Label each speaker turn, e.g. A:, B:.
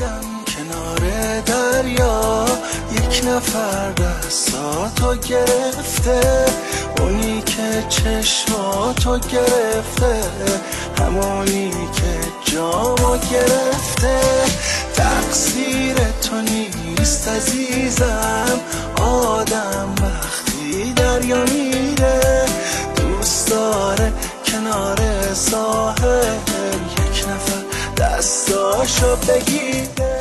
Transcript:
A: دیدم کنار دریا یک نفر دستاتو گرفته، اونی که چشماتو گرفته، همونی که جامو گرفته. تقصیر تو نیست عزیزم، آدم وقتی دریا میره دوست داره کنار ساحل یک نفر دستاشو بگیره.